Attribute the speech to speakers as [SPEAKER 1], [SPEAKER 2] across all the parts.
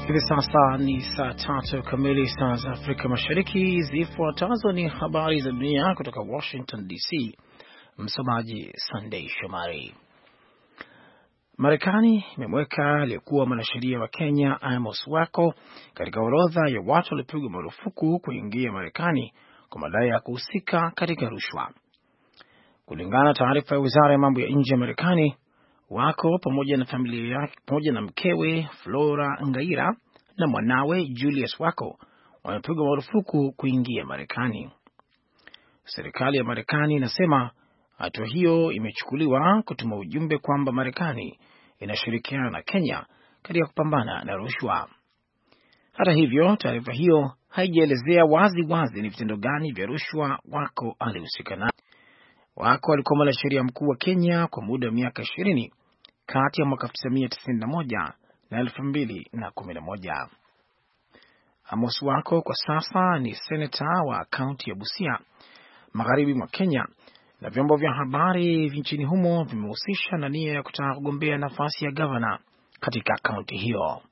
[SPEAKER 1] Hivi sasa ni saa 3 kamili saa za Afrika Mashariki. Zifuatazo ni habari za dunia kutoka Washington DC. Msomaji Sunday Shomari. Marekani imemweka aliyekuwa mwanasheria wa Kenya Amos Wako katika orodha ya watu waliopigwa marufuku kuingia Marekani kwa madai ya kuhusika katika rushwa. Kulingana na taarifa ya Wizara ya Mambo ya Nje ya Marekani, Wako pamoja na familia yake pamoja na mkewe Flora Ngaira na mwanawe Julius Wako wamepigwa marufuku kuingia Marekani. Serikali ya Marekani inasema hatua hiyo imechukuliwa kutuma ujumbe kwamba Marekani inashirikiana na Kenya katika kupambana na rushwa. Hata hivyo, taarifa hiyo haijaelezea wazi ni vitendo gani vya rushwa Wako alihusika nayo. Wako alikuwa mwanasheria mkuu wa Kenya kwa muda wa miaka 20 kati ya mwaka 1991 na 2011. Amos Wako kwa sasa ni seneta wa kaunti ya Busia, magharibi mwa Kenya, na vyombo vya habari nchini humo vimehusisha na nia ya kutaka kugombea nafasi ya gavana katika kaunti hiyo.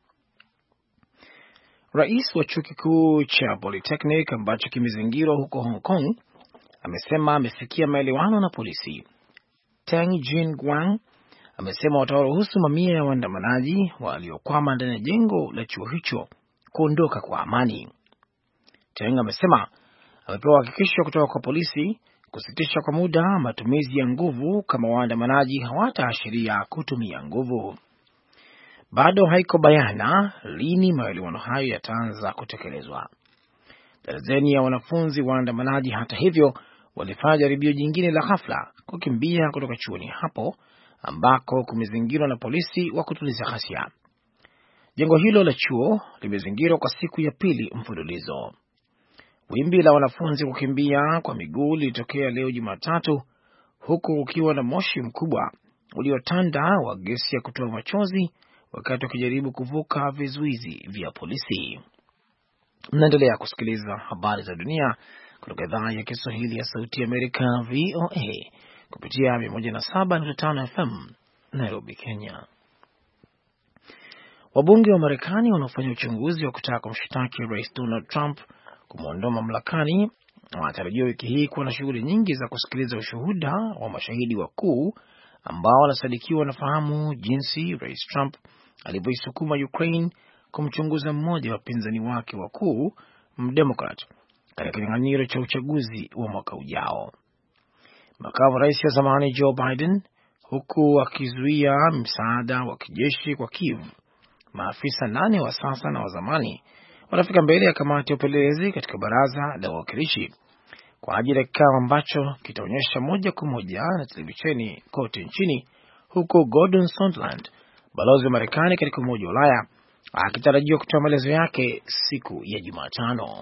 [SPEAKER 1] Rais wa chuo kikuu cha Polytechnic ambacho kimezingirwa huko Hong Kong amesema amefikia maelewano na polisi. Teng Jin-guang amesema watawaruhusu mamia ya waandamanaji waliokwama ndani ya jengo la chuo hicho kuondoka kwa amani. Teng amesema amepewa hakikisho kutoka kwa polisi kusitisha kwa muda matumizi ya nguvu kama waandamanaji hawataashiria kutumia nguvu. Bado haiko bayana lini maelewano hayo yataanza kutekelezwa. Darzeni ya wanafunzi waandamanaji hata hivyo walifanya jaribio jingine la ghafla kukimbia kutoka chuoni hapo ambako kumezingirwa na polisi wa kutuliza ghasia. Jengo hilo la chuo limezingirwa kwa siku ya pili mfululizo. Wimbi la wanafunzi kukimbia kwa miguu lilitokea leo Jumatatu, huku ukiwa na moshi mkubwa uliotanda wa gesi ya kutoa machozi wakati wakijaribu kuvuka vizuizi vya polisi. Mnaendelea kusikiliza habari za dunia kutoka idhaa ya Kiswahili ya Sauti ya Amerika VOA kupitia 107.5 FM Nairobi, Kenya. Wabunge wa Marekani wanaofanya uchunguzi wa kutaka kumshtaki Rais Donald Trump kumwondoa mamlakani wanatarajiwa wiki hii kuwa na shughuli nyingi za kusikiliza ushuhuda wa mashahidi wakuu ambao wanasadikiwa wanafahamu jinsi Rais Trump alivyoisukuma Ukraine kumchunguza mmoja wa wapinzani wake wakuu Mdemokrat katika kinyang'anyiro cha uchaguzi wa mwaka ujao. Makamu rais wa zamani Joe Biden, huku akizuia msaada wa kijeshi kwa Kiev, maafisa 8 wa sasa na wa zamani wanafika mbele ya kamati ya upelelezi katika baraza la wawakilishi kwa ajili ya kikao ambacho kitaonyesha moja kwa moja na televisheni kote nchini, huko Gordon Sondland, balozi wa Marekani katika Umoja wa Ulaya, akitarajiwa kutoa maelezo yake siku ya Jumatano.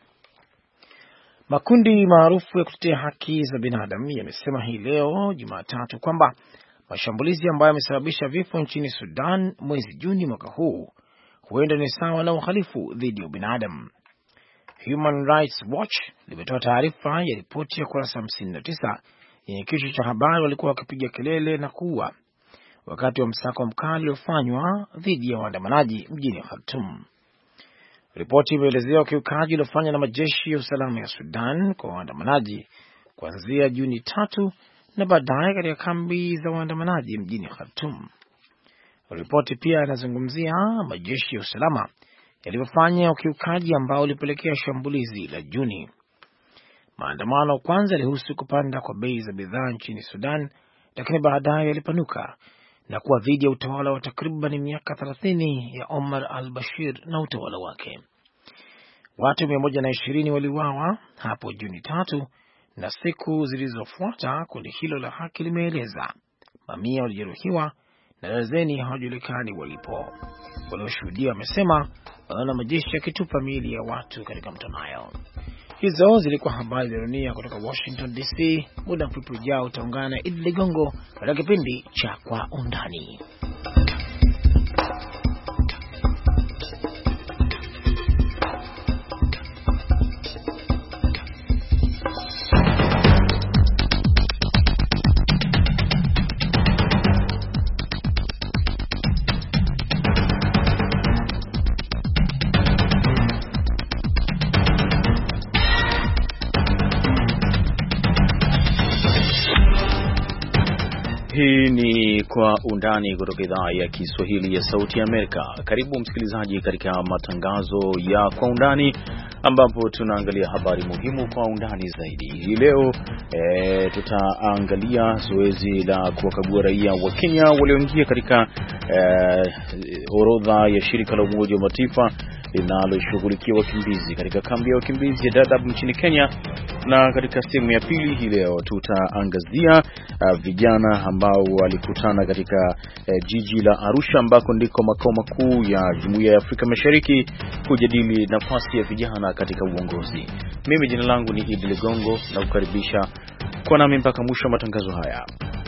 [SPEAKER 1] Makundi maarufu ya kutetea haki za binadamu yamesema hii leo Jumatatu kwamba mashambulizi ambayo yamesababisha vifo nchini Sudan mwezi Juni mwaka huu huenda ni sawa na uhalifu dhidi ya binadamu. Human Rights Watch limetoa taarifa ya ripoti ya kurasa 59 yenye kichwa cha habari walikuwa wakipiga kelele na kuua wakati wa msako mkali uliofanywa dhidi ya waandamanaji mjini Khartoum. Ripoti imeelezea ukiukaji uliofanywa na majeshi ya usalama ya Sudan kwa waandamanaji kuanzia Juni 3 na baadaye katika kambi za waandamanaji mjini Khartoum. Ripoti pia inazungumzia majeshi ya usalama yalivyofanya ukiukaji ambao ulipelekea shambulizi la Juni. Maandamano kwanza yalihusu kupanda kwa bei za bidhaa nchini Sudan, lakini baadaye yalipanuka na kuwa dhidi ya utawala wa takriban miaka 30 ya Omar al-Bashir na utawala wake. Watu 120 waliuawa hapo Juni 3 na siku zilizofuata kundi hilo la haki limeeleza mamia walijeruhiwa na dazeni hawajulikani walipo. Walioshuhudia wamesema wanaona majeshi yakitupa miili ya watu katika mto Nile. Hizo zilikuwa habari za dunia kutoka Washington DC. Muda mfupi ujao utaungana na Idi Ligongo katika kipindi cha Kwa Undani.
[SPEAKER 2] Hii ni Kwa Undani kutoka idhaa ya Kiswahili ya Sauti ya Amerika. Karibu msikilizaji katika matangazo ya Kwa Undani ambapo tunaangalia habari muhimu kwa undani zaidi. Hii leo tutaangalia zoezi la kuwakagua raia wa Kenya walioingia katika orodha ya shirika la Umoja wa Mataifa linaloshughulikia wakimbizi katika kambi ya wakimbizi ya Dadaab nchini Kenya. Na katika sehemu ya pili hii leo tutaangazia vijana ambao walikutana katika jiji la Arusha ambako ndiko makao makuu ya Jumuiya ya Afrika Mashariki kujadili nafasi ya vijana katika uongozi. Mimi jina langu ni Idi Ligongo na kukaribisha kwa nami mpaka mwisho wa matangazo haya.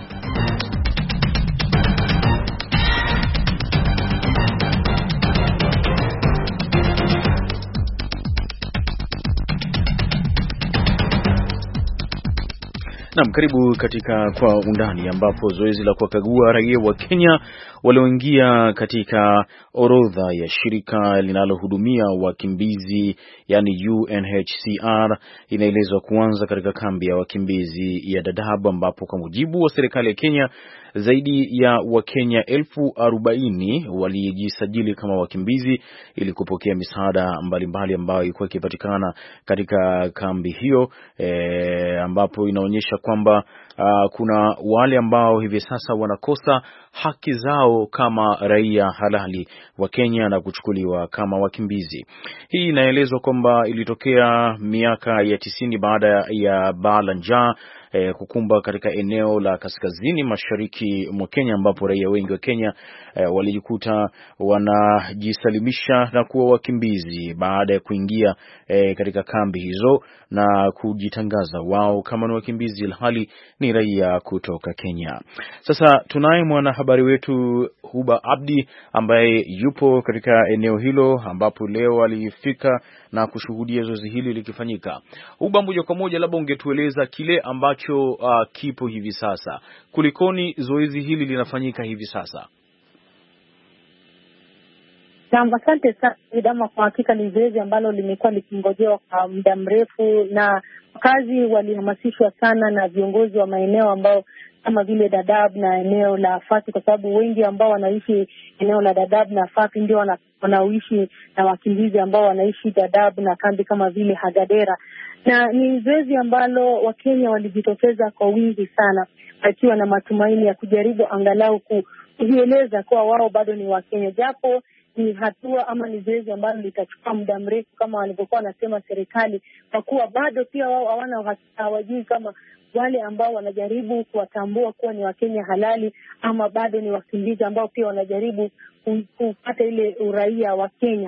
[SPEAKER 2] Naam, karibu katika Kwa Undani ambapo zoezi la kuwakagua raia wa Kenya walioingia katika orodha ya shirika linalohudumia wakimbizi yani UNHCR inaelezwa kuanza katika kambi ya wakimbizi ya Dadaab, ambapo kwa mujibu wa serikali ya Kenya zaidi ya Wakenya 40,000 walijisajili kama wakimbizi ili kupokea misaada mbalimbali ambayo ilikuwa ikipatikana katika kambi hiyo, ambapo inaonyesha kwamba kuna wale ambao hivi sasa wanakosa haki zao kama raia halali wa Kenya na kuchukuliwa kama wakimbizi. Hii inaelezwa kwamba ilitokea miaka ya 90 baada ya baa la njaa kukumba katika eneo la kaskazini mashariki mwa Kenya, ambapo raia wengi wa Kenya walijikuta wanajisalimisha na kuwa wakimbizi baada ya kuingia katika kambi hizo na kujitangaza wao kama ni wakimbizi hali ni raia kutoka Kenya. Sasa tunaye mwanahabari wetu Huba Abdi ambaye yupo katika eneo hilo ambapo leo alifika na kushuhudia zoezi hili likifanyika. Huba, moja kwa moja, labda ungetueleza kile ambacho kipo hivi sasa. Kulikoni zoezi hili linafanyika hivi sasa?
[SPEAKER 3] Asante sana Idama, kwa hakika ni zoezi ambalo limekuwa likingojewa kwa muda mrefu, na wakazi walihamasishwa sana na viongozi wa maeneo ambao kama vile Dadaab na eneo la Fati, kwa sababu wengi ambao wanaishi eneo la Dadaab na Fati ndio wanaoishi na wakimbizi ambao wanaishi Dadaab na kambi kama vile Hagadera. Na ni zoezi ambalo Wakenya walijitokeza kwa wingi sana wakiwa na matumaini ya kujaribu angalau kujieleza kuwa wao bado ni Wakenya, japo ni hatua ama ni zoezi ambalo litachukua muda mrefu kama walivyokuwa wanasema serikali, kwa kuwa bado pia wao hawajui kama wale ambao wanajaribu kuwatambua kuwa ni Wakenya halali ama bado ni wakimbizi ambao pia wanajaribu kupata ile uraia wa Kenya.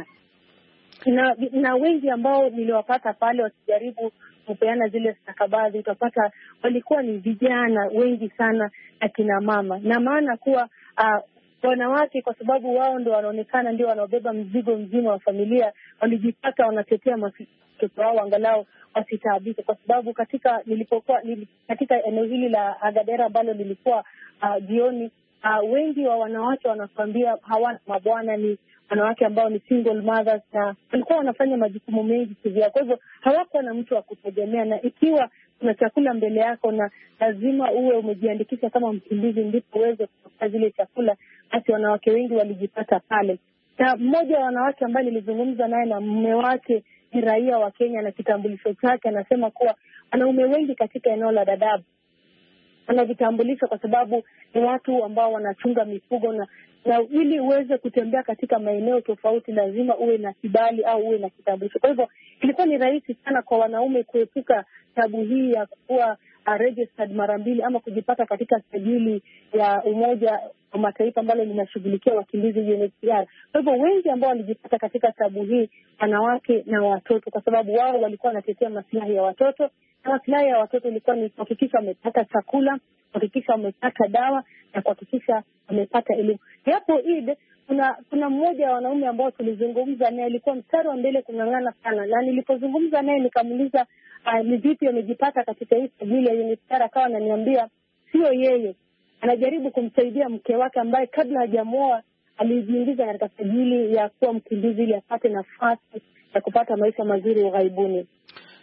[SPEAKER 3] Na wengi ambao niliwapata pale wakijaribu kupeana zile stakabadhi, utapata walikuwa ni vijana wengi sana na kina mama, na maana kuwa wanawake, kwa sababu wao ndio wanaonekana ndio wanaobeba mzigo mzima wa familia, walijipata wanatetea watoto wao angalau wasitaabike, kwa sababu katika eneo hili la Hagadera ambalo lilikuwa jioni, wengi wa wanawake wanakuambia hawana mabwana, ni wanawake ambao ni single mothers, na walikuwa wanafanya majukumu mengi kivya. Kwa hivyo hawakuwa na mtu wa kutegemea, na ikiwa kuna chakula mbele yako na lazima uwe umejiandikisha kama mkimbizi ndipo uweze kupata zile chakula, basi wanawake wengi walijipata pale. Na mmoja wa wanawake ambaye nilizungumza naye na mume wake ni raia wa Kenya na kitambulisho chake, anasema kuwa wanaume wengi katika eneo la Dadaab wanajitambulisha kwa sababu ni watu ambao wanachunga mifugo, na ili uweze kutembea katika maeneo tofauti lazima uwe na kibali au uwe na kitambulisho. Kwa hivyo ilikuwa ni rahisi sana kwa wanaume kuepuka tabu hii ya kuwa registered mara mbili ama kujipata katika sajili ya Umoja wa Mataifa ambalo linashughulikia wakimbizi UNHCR. Kwa hivyo wengi ambao walijipata katika tabu hii, wanawake na watoto, kwa sababu wao walikuwa wanatetea maslahi ya watoto, na maslahi ya watoto ilikuwa ni kuhakikisha wamepata chakula, kuhakikisha wamepata dawa na kuhakikisha wamepata elimu. Hapo kuna mmoja wa wanaume ambao tulizungumza naye, alikuwa mstari wa mbele kung'ang'ana sana, na nilipozungumza naye nikamuuliza ni vipi amejipata katika hii sajili ya UNHCR, akawa ananiambia sio yeye, anajaribu kumsaidia mke wake ambaye kabla hajamuoa alijiingiza katika sajili ya kuwa mkimbizi ili apate nafasi ya kupata maisha mazuri ughaibuni.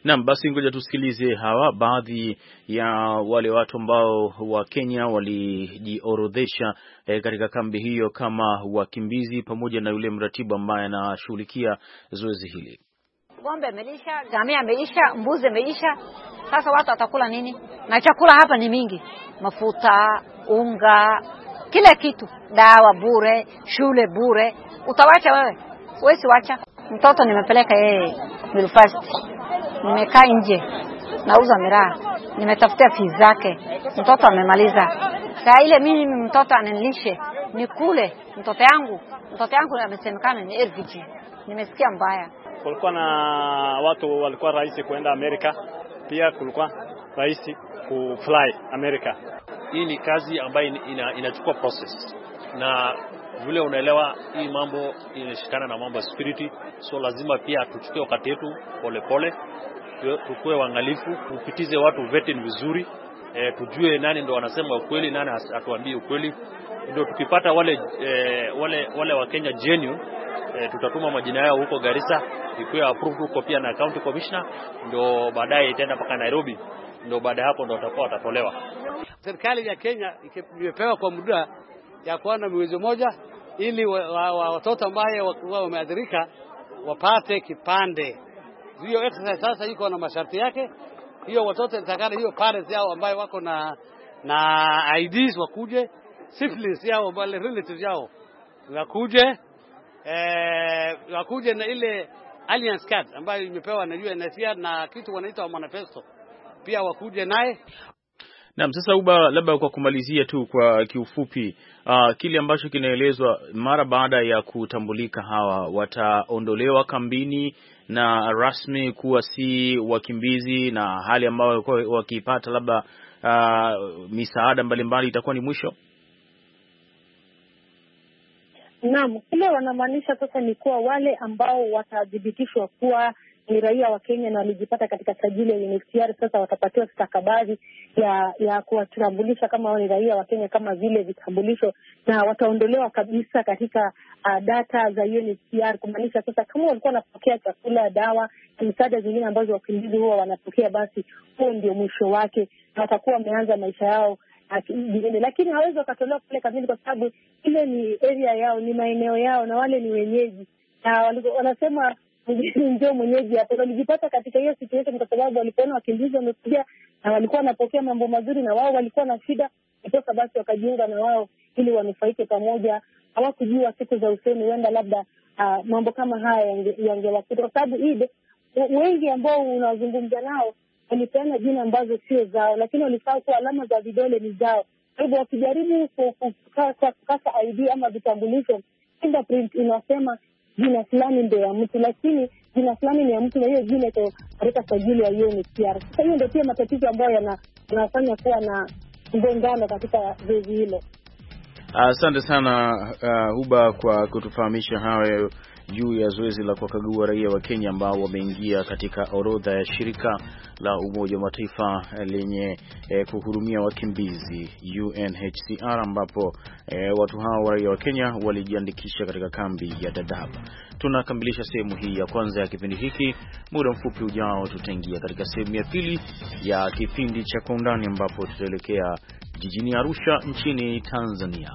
[SPEAKER 2] Naam, basi ngoja tusikilize hawa baadhi ya wale watu ambao wa Kenya walijiorodhesha katika kambi hiyo kama wakimbizi, pamoja na yule mratibu ambaye anashughulikia zoezi hili.
[SPEAKER 4] Ng'ombe imeisha, ngamia imeisha, mbuzi imeisha. Sasa watu watakula nini? Na chakula hapa ni mingi. Mafuta, unga, kila kitu, dawa bure, shule bure. Utawacha wewe? Wewe si wacha. Mtoto nimepeleka yeye university. Nimekaa nje, nauza miraa. Nimetafutia fees zake. Mtoto amemaliza. Saa ile mimi mtoto ananilishe, nikule mtoto yangu. Mtoto yangu amesemekana ni refugee. Nimesikia mbaya.
[SPEAKER 5] Kulikuwa na watu walikuwa rahisi kuenda Amerika, pia kulikuwa rahisi kufly Amerika.
[SPEAKER 6] Hii ni kazi ambayo inachukua process, na vile unaelewa hii mambo inashikana na mambo ya security, so lazima pia tuchukue wakati wetu polepole, tukue waangalifu, tupitize watu vetting vizuri, tujue nani ndo wanasema ukweli, nani atuambie ukweli. Ndio tukipata wale wa Kenya genuine, tutatuma majina yao huko Garissa, ikuwe approved huko pia na county commissioner, ndio baadaye itaenda mpaka Nairobi, ndio baada hapo ndio watakuwa watatolewa.
[SPEAKER 7] Serikali ya Kenya imepewa kwa muda ya kuona mwezi mmoja, ili watoto ambao wameathirika wapate kipande. Hiyo exercise sasa iko na masharti yake. Hiyo watoto nitakana hiyo parents yao ambao wako na IDs wakuje, siblings yao wale relatives yao wakuje na ile alliance card ambayo imepewa na UNHCR na kitu wanaita manifesto pia wakuje naye.
[SPEAKER 2] Naam, sasa labda kwa kumalizia tu kwa kiufupi, kile ambacho kinaelezwa mara baada ya kutambulika hawa wataondolewa kambini na rasmi kuwa si wakimbizi, na hali ambayo wakipata labda misaada mbalimbali itakuwa ni mwisho.
[SPEAKER 3] Naam, kile wanamaanisha sasa ni kuwa wale ambao watadhibitishwa kuwa ni raia wa Kenya na walijipata katika sajili ya UNHCR sasa watapatiwa stakabadhi ya kuwatambulisha kama wao ni raia wa Kenya, kama vile vitambulisho, na wataondolewa kabisa katika data za UNHCR, kumaanisha sasa kama walikuwa wanapokea chakula, dawa na misaada zingine ambazo wakimbizi huwa wanapokea, basi huo ndio mwisho wake na watakuwa wameanza maisha yao. Lakini hawezi wakatolewa kule kamili kwa sababu ile ni area yao, ni maeneo yao na wale ni wenyeji, na wanasema ndio mwenyeji hapo. Walijipata katika hiyo situation kwa sababu walipoona wakimbizi wamekuja na walikuwa wanapokea mambo mazuri na wao walikuwa na shida, kutoka basi wakajiunga na wao ili wanufaike pamoja. Hawakujua siku za usoni huenda labda mambo kama haya yangewakuta, kwa sababu wengi ambao unazungumza nao walipeana jina ambazo sio zao, lakini walifaa kuwa alama za vidole ni zao. Kwa hivyo wakijaribu kukasa ID ama vitambulisho, fingerprint inasema jina fulani ndio ya mtu, lakini jina fulani ni ya mtu na hiyo jina iko katika sajili ya UNHCR. Sasa hiyo ndio pia matatizo ambayo yanafanya kuwa na mgongano katika zoezi hilo.
[SPEAKER 2] Asante sana Huba kwa kutufahamisha hayo juu ya zoezi la kuwakagua raia wa Kenya ambao wameingia katika orodha ya shirika la Umoja wa Mataifa lenye kuhudumia wakimbizi UNHCR, ambapo watu hao raia wa Kenya walijiandikisha katika kambi ya Dadaab. Tunakamilisha sehemu hii ya kwanza ya kipindi hiki. Muda mfupi ujao tutaingia katika sehemu ya pili ya kipindi cha Kwa Undani, ambapo tutaelekea jijini Arusha nchini Tanzania.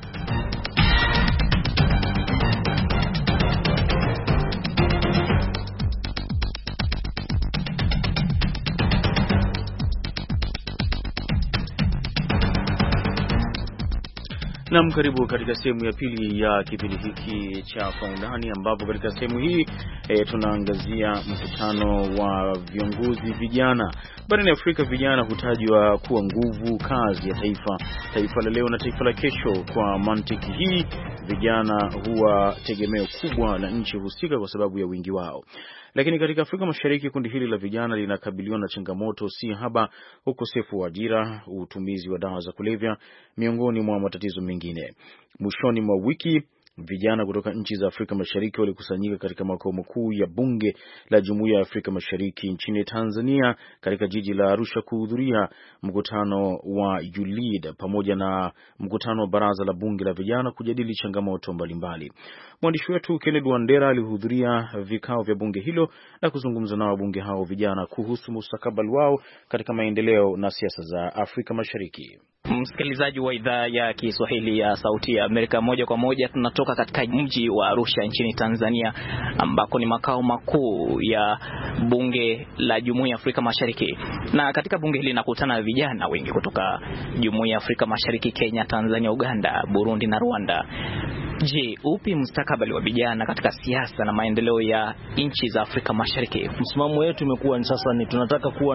[SPEAKER 2] Naam, karibu katika sehemu ya pili ya kipindi hiki cha Kwa Undani, ambapo katika sehemu hii tunaangazia mkutano wa viongozi vijana barani Afrika. Vijana hutajwa kuwa nguvu kazi ya taifa la leo na taifa la kesho. Kwa mantiki hii, vijana huwa tegemeo kubwa la nchi husika kwa sababu ya wingi wao. Lakini katika Afrika Mashariki, kundi hili la vijana linakabiliwa na changamoto si haba: ukosefu wa ajira, utumizi wa dawa za kulevya, miongoni mwa matatizo mengine. Mwishoni mwa wiki Vijana kutoka nchi za Afrika Mashariki walikusanyika katika makao makuu ya bunge la Jumuiya ya Afrika Mashariki nchini Tanzania katika jiji la Arusha kuhudhuria mkutano wa ULEAD pamoja na mkutano wa baraza la bunge la vijana kujadili changamoto mbalimbali. Mwandishi wetu Kennedy Wandera alihudhuria vikao vya bunge hilo na kuzungumza na wabunge hao vijana kuhusu mustakabali wao katika maendeleo na siasa za Afrika Mashariki.
[SPEAKER 8] Msikilizaji wa idhaa ya Kiswahili ya Sauti ya Amerika, moja kwa moja tunatoka katika mji wa Arusha nchini Tanzania, ambako ni makao makuu ya bunge la Jumuiya ya Afrika Mashariki. Na katika bunge hili nakutana vijana wengi kutoka Jumuiya ya Afrika Mashariki, Kenya, Tanzania, Uganda, Burundi na Rwanda. Je, upi mustakabali wa vijana katika siasa na maendeleo ya nchi za Afrika Mashariki?
[SPEAKER 9] Msimamo wetu umekuwa sasa ni tunataka kuwa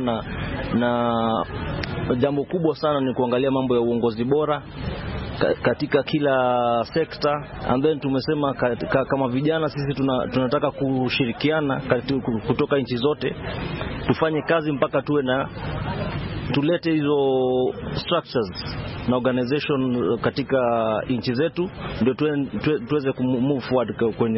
[SPEAKER 9] na jambo kubwa sana ni kuangalia mambo ya uongozi bora katika kila sekta, and then tumesema kama vijana sisi tunataka kushirikiana kutoka nchi zote, tufanye kazi mpaka tulete hizo structures na organization katika nchi zetu, ndio tuweze move forward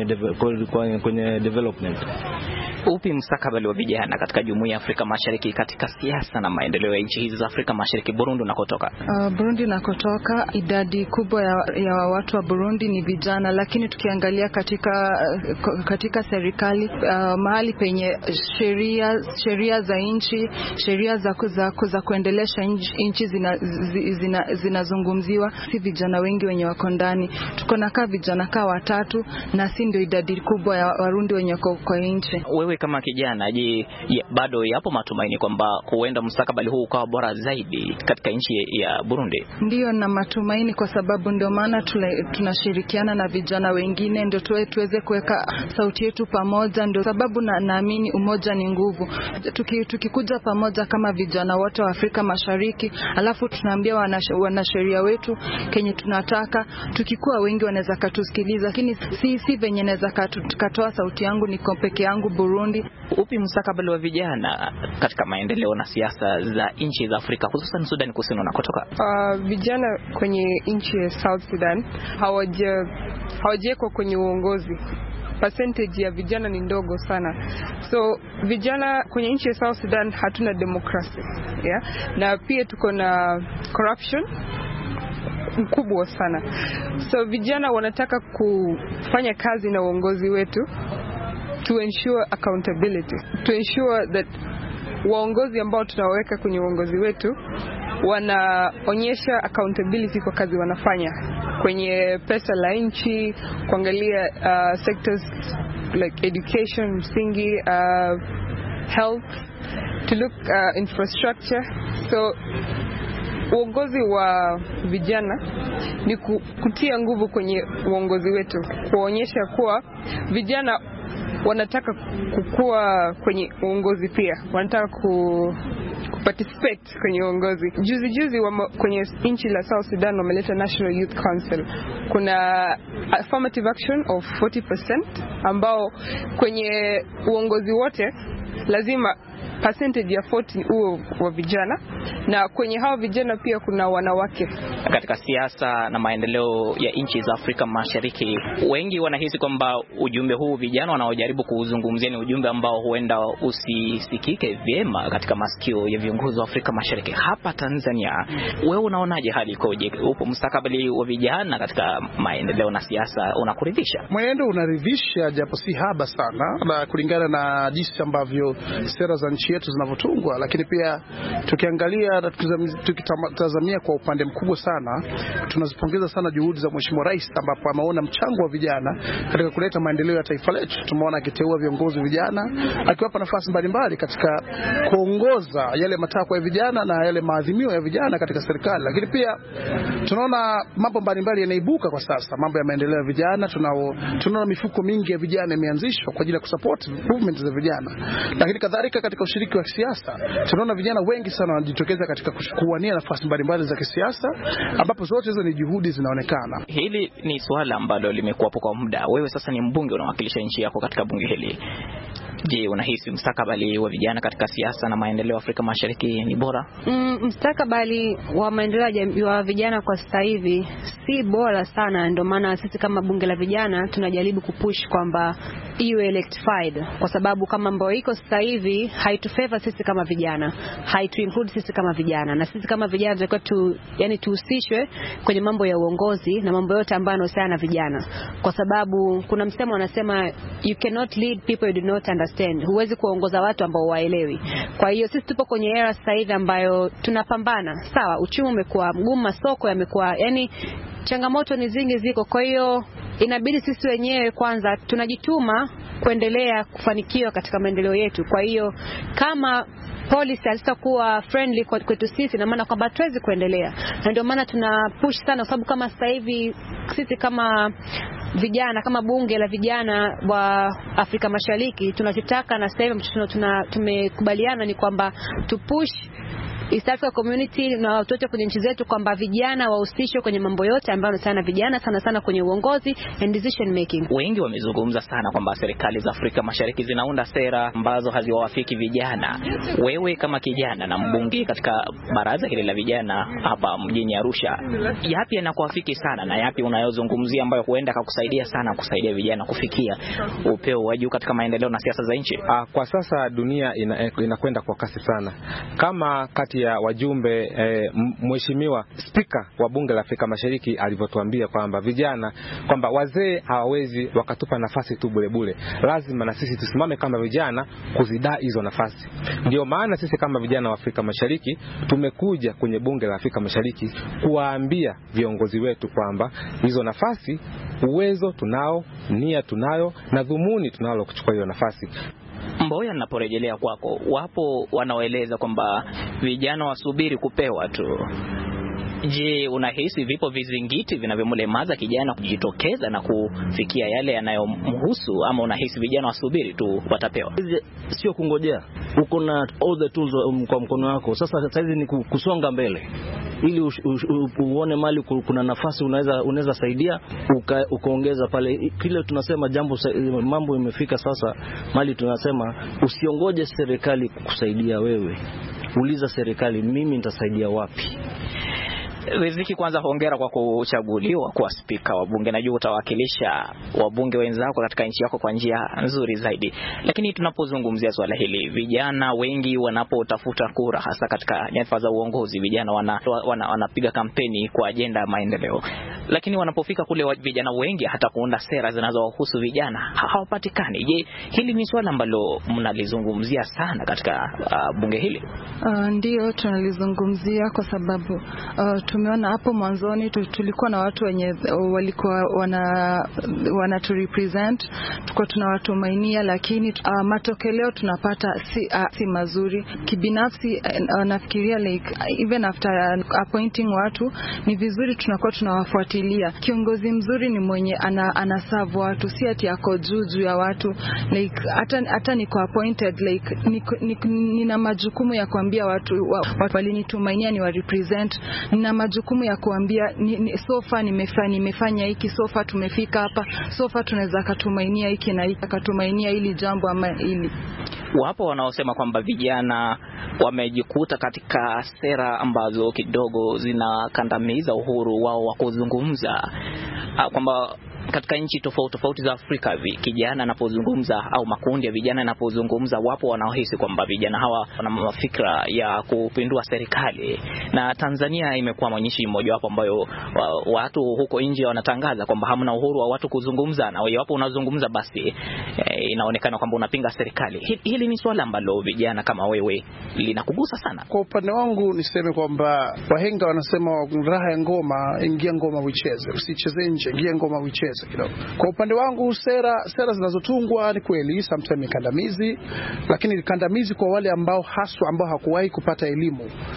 [SPEAKER 9] kwenye development.
[SPEAKER 8] Upi mustakabali wa vijana katika Jumuiya ya Afrika Mashariki katika siasa na maendeleo ya nchi hizi za Afrika Mashariki? Burundi nakotoka.
[SPEAKER 10] Burundi nakotoka, idadi kubwa ya watu wa Burundi ni vijana, lakini tukiangalia katika serikali mahali penye sheria za nchi, sheria za kuendelesha nchi zinazungumziwa, si vijana wengi wenye wako ndani. Tuko na vijana watatu na si ndio idadi kubwa ya Warundi wenye wako kwa nchi.
[SPEAKER 8] Wewe kama kijana, je, bado yapo matumaini kwamba huenda mustakabali huu ukawa bora zaidi katika nchi ya Burundi?
[SPEAKER 10] Ndio, na matumaini, kwa sababu ndio maana tunashirikiana na vijana wengine ndio tuweze kuweka sauti yetu pamoja, ndio sababu naamini umoja ni nguvu. Tukikuja pamoja kama vijana wote wa Afrika Mashariki, alafu tunaambia wanasheria wetu kenye tunataka, tukikuwa wengi wanaweza katusikiliza, lakini si venye naweza katoa sauti yangu niko peke yangu Burundi.
[SPEAKER 8] Upi mustakabali wa vijana katika maendeleo na siasa za nchi za Afrika, hususan Sudan Kusini unakotoka?
[SPEAKER 11] Vijana kwenye nchi ya South Sudan hawajeko kwenye uongozi. Percentage ya vijana ni ndogo sana. So vijana kwenye nchi ya South Sudan hatuna demokrasi, yeah? Na pia tuko na corruption mkubwa sana. So vijana wanataka kufanya kazi na uongozi wetu to ensure accountability, to ensure that waongozi ambao tunaweka kwenye uongozi wetu wanaonyesha accountability kwa kazi wanafanya kwenye pesa la nchi, kuangalia sectors like education, msingi, health, to look infrastructure. So uongozi wa vijana ni kutia nguvu kwenye uongozi wetu, kuonyesha kuwa vijana wanataka kukua kwenye uongozi, pia wanataka participate kwenye uongozi. Juzi kwenye nchi la South Sudan wameleta National Youth Council. Kuna affirmative action of 40% ambao kwenye uongozi wote lazima percentage ya 40 huo wa vijana, na kwenye hao vijana pia kuna wanawake.
[SPEAKER 8] Katika siasa na maendeleo ya nchi za Afrika Mashariki, wengi wanahisi kwamba ujumbe huu vijana wanaojaribu kuuzungumzia ni ujumbe ambao huenda usisikike vyema katika masikio ya viongozi wa Afrika Mashariki. Hapa Tanzania, wewe unaonaje hali ikoje? Upo mustakabali wa vijana katika maendeleo na siasa unakuridhisha?
[SPEAKER 12] Mwenendo unaridhisha, japo si haba sana, na kulingana na jinsi ambavyo sera za nchi yetu zinavyotungwa, lakini pia tukiangalia na tukitazamia kwa upande mkubwa sana, tunazipongeza sana juhudi za Mheshimiwa Rais ambapo ameona mchango wa vijana katika kuleta maendeleo ya taifa letu. Tumeona akiteua viongozi vijana, akiwapa nafasi mbalimbali katika kuongoza yale matakwa ya vijana na yale maadhimio ya vijana katika serikali. Lakini pia tunaona mambo mbalimbali yanaibuka kwa sasa, mambo ya maendeleo ya vijana. Tunaona mifuko mingi ya vijana imeanzishwa kwa ajili ya kusupport movement za vijana. Lakini kadhalika katika ushiriki wa kisiasa, tunaona vijana wengi sana wanajitokeza katika kuwania nafasi mbalimbali za kisiasa, ambapo zote hizo ni juhudi zinaonekana.
[SPEAKER 8] Hili ni swala ambalo limekuwa kwa muda. Wewe sasa ni mbunge, unawakilisha nchi yako katika bunge hili. Je, unahisi mustakabali wa vijana katika siasa na maendeleo Afrika Mashariki ni bora?
[SPEAKER 13] Mustakabali wa maendeleo wa vijana kwa sasa hivi si bora sana, ndio maana sisi kama bunge la vijana tunajaribu kupush kwamba iwe electrified, kwa sababu kama mambo iko sasa hivi haitufavor sisi kama vijana, haituinclude sisi kama vijana, na sisi kama vijana tunataka tuhusishwe kwenye mambo ya uongozi na mambo yote ambayo yanahusiana na vijana, kwa sababu kuna msemo wanasema you cannot lead people you do not understand. Huwezi kuongoza watu ambao waelewi. Kwa hiyo sisi tupo kwenye era sasa hivi ambayo tunapambana. Sawa, uchumi umekuwa mgumu, masoko yamekuwa, yani changamoto ni zingi ziko. Kwa hiyo inabidi sisi wenyewe kwanza tunajituma kuendelea kufanikiwa katika maendeleo yetu. Kwa hiyo kama policy hazitakuwa friendly kwetu sisi, na maana kwamba tuwezi kuendelea. Na ndio maana tuna push sana, kwa sababu kama sasa hivi sisi kama vijana, kama bunge la vijana wa Afrika Mashariki, tunachotaka na sasa hivi tumekubaliana ni kwamba tu push East Africa Community na watu wote kwenye nchi zetu kwamba vijana wahusishwe kwenye mambo yote ambayo yanatana vijana, sana sana kwenye uongozi and decision making.
[SPEAKER 8] Wengi wamezungumza sana kwamba serikali za Afrika Mashariki zinaunda sera ambazo haziwafiki vijana. Wewe kama kijana na mbunge katika baraza hili la vijana hapa mjini Arusha, yapi yanakuafiki sana na yapi unayozungumzia ambayo huenda kukusaidia sana kusaidia vijana kufikia upeo wa juu katika maendeleo na siasa za nchi?
[SPEAKER 14] Kwa sasa dunia inakwenda kwa kasi sana. Kama kati ya wajumbe mheshimiwa spika wa bunge la Afrika Mashariki alivyotuambia kwamba vijana, kwamba wazee hawawezi wakatupa nafasi tu bure bure, lazima na sisi tusimame kama vijana kuzidai hizo nafasi. Ndio maana sisi kama vijana wa Afrika Mashariki tumekuja kwenye bunge la Afrika Mashariki kuwaambia viongozi wetu kwamba hizo nafasi, uwezo tunao, nia tunayo na dhumuni tunalo kuchukua hiyo nafasi.
[SPEAKER 8] Mboya, ninaporejelea kwako, wapo wanaoeleza kwamba vijana wasubiri kupewa tu. Je, unahisi vipo vizingiti vinavyomlemaza kijana kujitokeza na kufikia yale yanayomhusu, ama unahisi vijana wasubiri tu watapewa?
[SPEAKER 9] Sio kungojea. Uko na all the tools kwa mkono wako. Sasa hizi ni kusonga mbele. Ili uone mali kuna nafasi unaweza saidia, ukaongeza pale. Kile tunasema mambo imefika sasa mali tunasema usiongoje serikali kukusaidia wewe. Uliza serikali, mimi nitasaidia wapi?
[SPEAKER 8] Riziki, kwanza hongera kwa kuchaguliwa kuwa spika wa bunge. Najua utawakilisha wabunge wenzako katika nchi yako kwa njia nzuri zaidi. Lakini tunapozungumzia swala hili, vijana wengi wanapotafuta kura, hasa katika nyadhifa za uongozi, vijana wanapiga kampeni kwa ajenda ya maendeleo. Lakini wanapofika kule, vijana wengi hata kuunda sera zinazowahusu vijana hawapatikani. Je, hili ni swala ambalo mnalizungumzia sana katika bunge hili?
[SPEAKER 10] Ndio tunalizungumzia kwa sababu tumeona hapo mwanzoni tulikuwa na watu wenye walikuwa wana to represent, tulikuwa tunawatumainia, lakini matokeo tunapata si mazuri. Kibinafsi nafikiria like even after appointing watu, ni vizuri tunakuwa tunawafuatilia. Kiongozi mzuri ni mwenye anaserve watu, si ati yako juu ya watu. Like hata niko appointed, like nina majukumu ya kuambia watu walinitumainia ni wa represent, na majukumu ya kuambia sofa nimefanya hiki, sofa tumefika hapa, sofa tunaweza katumainia hiki na hiki, katumainia hili jambo ama hili.
[SPEAKER 8] Wapo wanaosema kwamba vijana wamejikuta katika sera ambazo kidogo zinakandamiza uhuru wao wa kuzungumza, kwamba katika nchi tofauti za Afrika kijana anapozungumza au makundi ya vijana yanapozungumza, wapo wanaohisi kwamba vijana hawa wana mafikra ya kupindua serikali. Na Tanzania imekuwa mwenyeshi mmoja wapo ambayo watu huko nje wanatangaza kwamba hamna uhuru wa watu kuzungumza, na wapo unazungumza basi inaonekana kwamba unapinga serikali. Hili ni swala ambalo vijana kama wewe linakugusa sana.
[SPEAKER 12] Kwa upande wangu niseme kwamba wahenga wanasema raha ya ngoma, ingia ngoma uicheze, usicheze nje, ingia ngoma uicheze kidogo. Kwa upande wangu sera zinazotungwa ni kweli sometimes kandamizi, lakini kandamizi kwa wale ambao hakuwahi kupata elimu.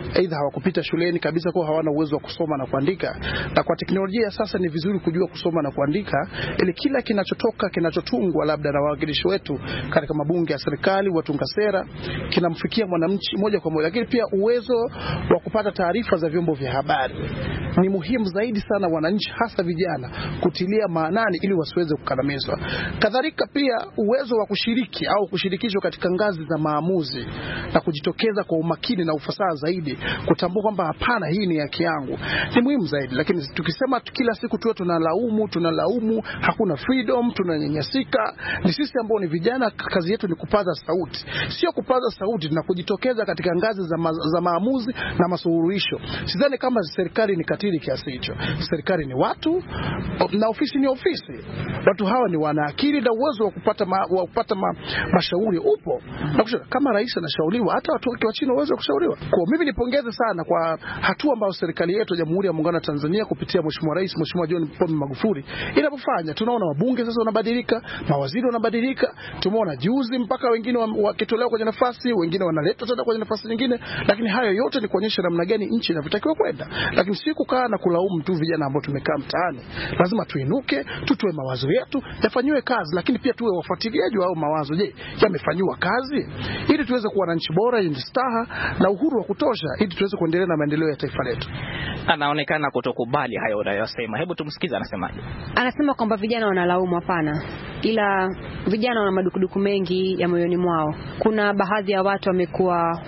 [SPEAKER 12] aidha hawakupita shuleni kabisa, kwa hawana uwezo wa kusoma na kuandika. Na kwa teknolojia sasa ni vizuri kujua kusoma na kuandika, ili kila kinachotungwa labda na wawakilishi wetu katika mabunge ya serikali, watunga sera, kinamfikia mwananchi moja kwa moja. Lakini pia uwezo wa kupata taarifa za vyombo vya habari ni muhimu zaidi sana wananchi, hasa vijana, kutilia maanani ili wasiweze kukandamizwa. Kadhalika pia uwezo wa kushiriki au kushirikishwa katika ngazi za maamuzi na kujitokeza kwa umakini na ufasaha zaidi, kutambua kwamba hapana, hii ni haki yangu, ni muhimu zaidi. Lakini tukisema kila siku tuwe tunalaumu, hakuna freedom, tunanyanyasika, ni sisi ambao ni vijana, kazi yetu ni kupaza sauti. Sio kupaza sauti na kujitokeza katika ngazi za maamuzi na masuluhisho. Sidhani kama serikali ni katili kiasi hicho. Serikali ni watu na ofisi ni ofisi. Watu hawa ni wana akili na uwezo wa kupata mashauri upo. Na kama rais anashauriwa, hata watu wa chini waweze kushauriwa. Kwa mimi nipongeze sana kwa hatua ambayo serikali yetu ya Jamhuri ya Muungano wa Tanzania kupitia Mheshimiwa Rais Mheshimiwa John Pombe Magufuli inapofanya. Tunaona wabunge sasa wanabadilika, mawaziri wanabadilika. Tumeona juzi mpaka wengine wakitolewa kwenye nafasi, wengine wanaletwa tena kwenye nafasi nyingine. Lakini hayo yote ni kuonyesha namna gani nchi inavyotakiwa kwenda. Lakini si kukaa na kulaumu tu vijana ambao tumekaa mtaani. Lazima tuinuke, tutoe mawazo yetu, yafanywe kazi, lakini pia tuwe wafuatiliaji wa mawazo. Je, yamefanywa kazi? Ili tuweze kuwa na nchi bora yenye staha na uhuru wa kutosha, ili tuweze kuendelea na maendeleo ya taifa letu.
[SPEAKER 8] Anaonekana kutokubali hayo unayosema. Hebu tumsikize anasemaje.
[SPEAKER 13] Anasema kwamba vijana wanalaumu. Hapana, ila vijana wana madukuduku mengi ya moyoni mwao. Kuna baadhi ya watu wamekuwa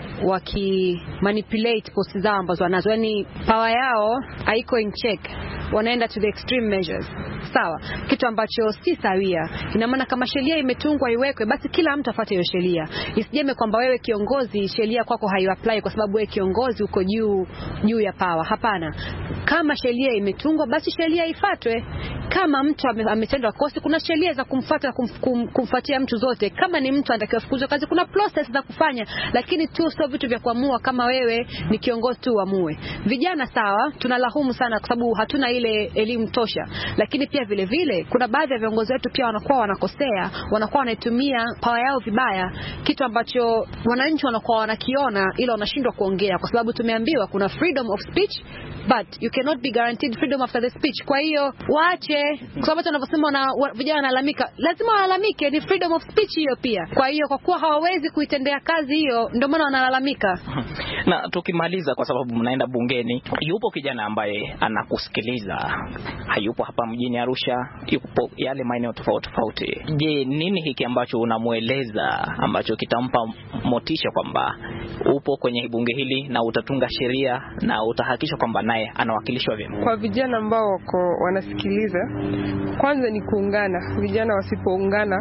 [SPEAKER 13] manipulate posti zao ambazo wanazo, yani power yao haiko in check, wanaenda to the extreme measures. Sawa, kitu ambacho si sawia. Ina maana kama sheria imetungwa iwekwe, basi kila mtu afuate hiyo sheria. Isijeme kwamba wewe kiongozi sheria kwako haiapply kwa sababu wewe kiongozi uko juu ya power. Hapana. Kama sheria imetungwa, basi sheria ifuatwe. Kama mtu ametenda kosa, kuna sheria za kumfuata, kumfuatia mtu zote. Kama ni mtu anatakiwa kufukuzwa kazi, kuna process za kufanya, lakini tu sio vitu vya kuamua kama wewe ni kiongozi tu uamue. Vijana sawa, tunalaumu sana kwa sababu hatuna ile elimu tosha, lakini pia vile vile kuna baadhi ya viongozi wetu pia wanakuwa wanakosea, wanakuwa wanaitumia power yao vibaya, kitu ambacho wananchi wanakuwa wanakiona ila wanashindwa kuongea kwa sababu tumeambiwa kuna freedom of speech but you cannot be guaranteed freedom after the speech. Kwa hiyo waache, kwa sababu tunavyosema vijana wanalalamika, lazima walalamike, ni freedom of speech hiyo pia. Kwa hiyo kwa kuwa hawawezi kuitendea kazi hiyo, ndio maana wanalalamika.
[SPEAKER 8] Na tukimaliza, kwa sababu mnaenda bungeni, yupo kijana ambaye anakusikiliza, hayupo hapa mjini Arusha, yupo yale maeneo tofauti. Je, nini hiki ambacho unamueleza ambacho kitampa motisha kwamba upo kwenye bunge hili na utatunga sheria na utahakikisha kwamba naye anawakilishwa vyema? Kwa
[SPEAKER 11] vijana ambao wanasikiliza, kwanza ni kuungana. Vijana wasipoungana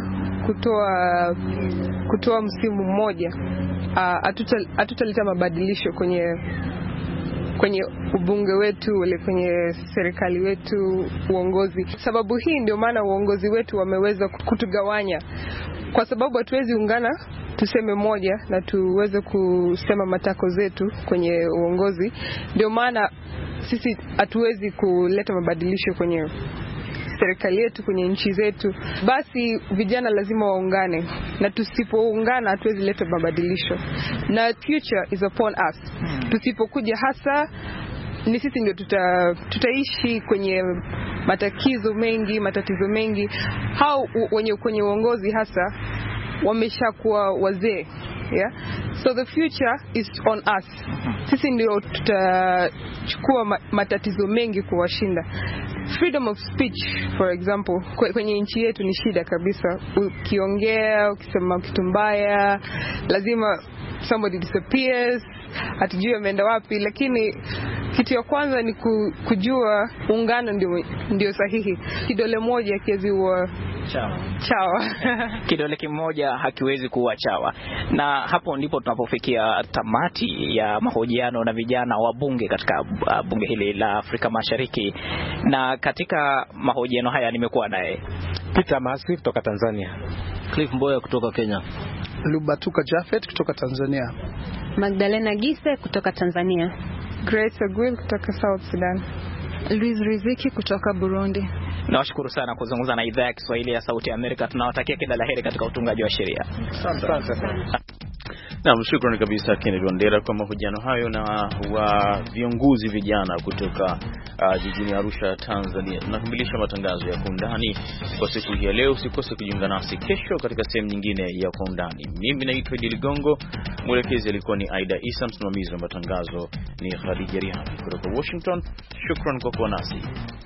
[SPEAKER 11] kutoa msimu mmoja, hatutaleta mabadilisho kwenye ubunge wetu, kwenye serikali wetu, uongozi. Sababu hii ndio maana uongozi wetu wameweza kutugawanya, kwa sababu hatuwezi ungana tuseme moja na tuweze kusema matako zetu kwenye uongozi. Ndio maana sisi hatuwezi kuleta mabadilisho kwenye serikali yetu, kwenye nchi zetu. Basi vijana lazima waungane, na tusipoungana hatuwezi leta mabadilisho, na future is upon us. Tusipokuja hasa ni sisi ndio tutaishi kwenye matatizo mengi. Hao wenye kwenye uongozi hasa wameshakuwa wazee, yeah? So the future is on us. Sisi ndio tutachukua matatizo mengi kuwashinda. Freedom of speech, for example, kwenye nchi yetu ni shida kabisa. Ukiongea, ukisema kitu mbaya, lazima somebody disappears, hatujui ameenda wapi. Lakini kitu ya kwanza ni kujua ungano ndio sahihi. Kidole moja kiwezi kuwa chawa.
[SPEAKER 8] Kidole kimoja hakiwezi kuwa chawa. Na hapo ndipo tunapofikia tamati ya mahojiano na vijana wa bunge katika bunge hili la Afrika Mashariki. Na katika mahojiano haya nimekuwa naye
[SPEAKER 14] Peter Maswi kutoka Tanzania,
[SPEAKER 9] Cliff Mboya kutoka Kenya,
[SPEAKER 12] Lubatuka Jafet kutoka Tanzania,
[SPEAKER 13] Magdalena Gise kutoka Tanzania,
[SPEAKER 11] Grace Agwil kutoka South Sudan,
[SPEAKER 10] Luis Riziki kutoka Burundi.
[SPEAKER 8] Nawashukuru sana kuzungumza na idhaa ya Kiswahili ya Sauti ya Amerika. Tunawatakia kila laheri katika utungaji wa sheria.
[SPEAKER 12] Asante.
[SPEAKER 2] Naam, shukrani kabisa Kennedy Wandera kwa mahojiano hayo na wa viongozi vijana kutoka jijini Arusha, Tanzania. Tunakamilisha matangazo ya Kwa Undani kwa siku hii ya leo. Usikose kujiunga nasi kesho katika sehemu nyingine ya Kwa Undani. Mimi naitwa Idi Ligongo, mwelekezi alikuwa ni Aida Isa, msimamizi wa matangazo ni Khadija Riami kutoka Washington. Shukrani kwa kuwa nasi.